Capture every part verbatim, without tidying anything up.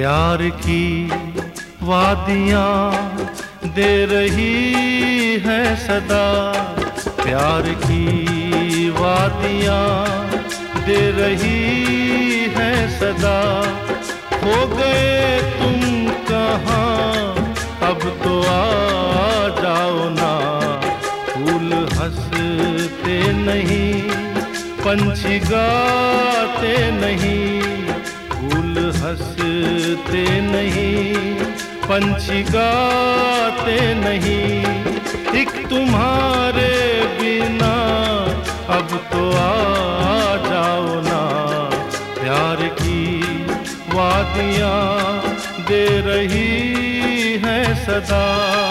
प्यार की वादियाँ दे रही है सदा, प्यार की वादियाँ दे रही है सदा। हो गए तुम कहाँ, अब तो आ जाओ ना। फूल हंसते नहीं, पंछी गाते नहीं, फूल हंसते नहीं, पंछी गाते नहीं। एक तुम्हारे बिना अब तो आ जाओ ना। प्यार की वादियाँ दे रही है सदा।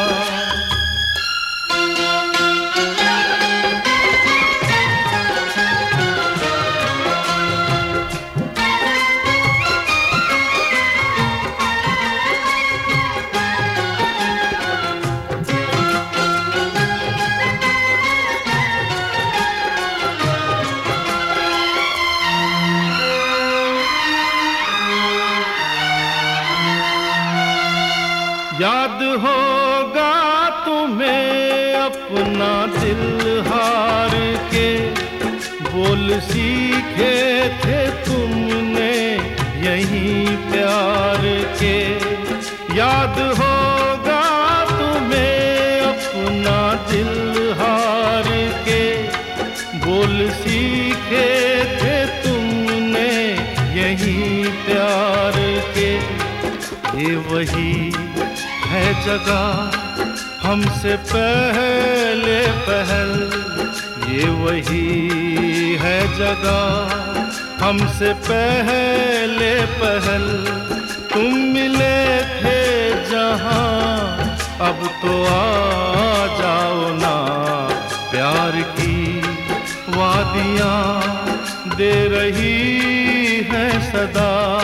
याद होगा तुम्हें अपना दिल हार के, बोल सीखे थे तुमने यहीं प्यार के। याद होगा तुम्हें अपना दिल हार के, बोल सीखे थे तुमने यहीं प्यार के। ये वही है जगह हमसे पहले पहल, ये वही है जगह हमसे पहले पहल। तुम मिले थे जहाँ, अब तो आ जाओ ना। प्यार की वादियाँ दे रही है सदा।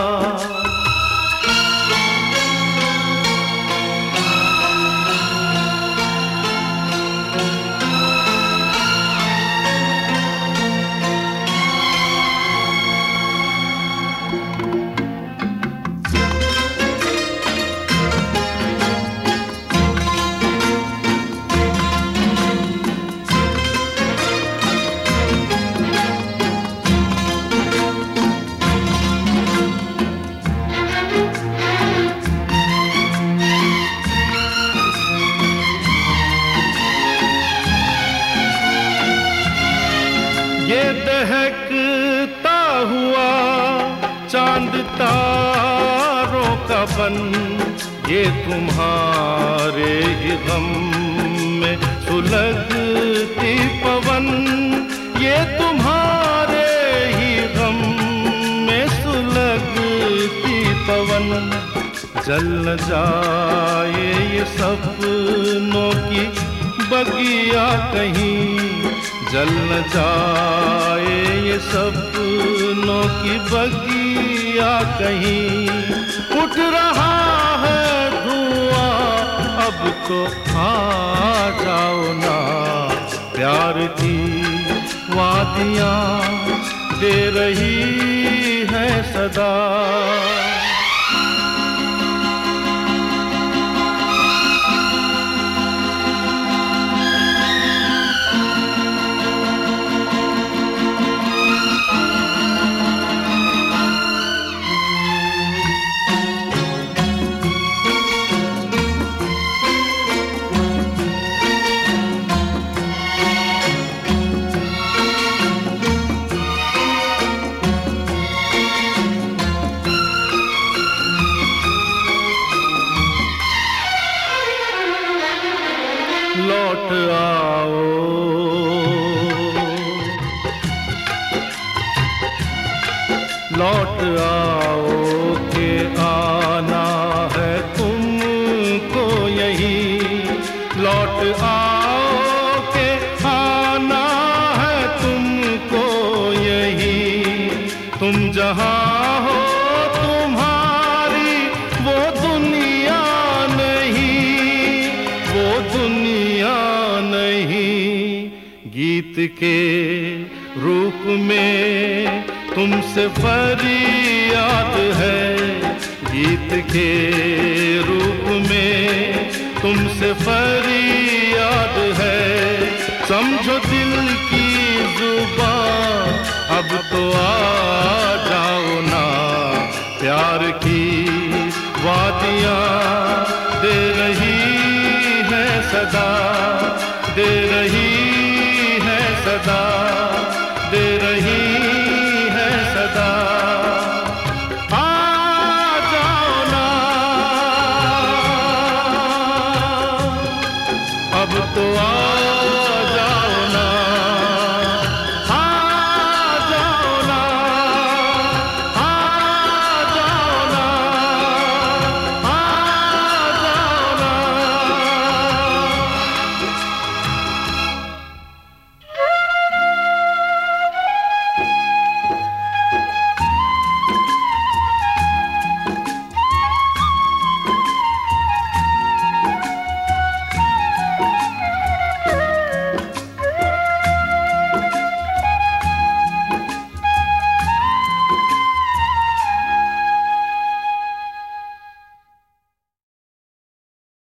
ये दहकता हुआ चांद तारों का बन, ये तुम्हारे ही गम में सुलगती पवन। ये तुम्हारे ही गम में सुलगती पवन। जल न जाए ये सपनों की बगिया कहीं, जल न जाए ये सपनों की बगिया कहीं। उठ रहा है धुआं, अब तो आ जाओ ना। प्यार की वादियाँ दे रही है सदा। लौट आओ, लौट आओ के आना है तुमको यहीं। लौट आओ के आना है तुमको यहीं। तुम जहाँ हो तुम्हारी वो दुनिया नहीं, वो दुनिया नहीं। गीत के रूप में तुमसे फरियाद है, गीत के रूप में तुमसे फरियाद है। समझो दिल की जुबान, अब तो आ जाओ ना। प्यार की वादियाँ दे रही है सदा, दे रही है सदा, दे रही है सदा। आ जाओ ना, अब तो आ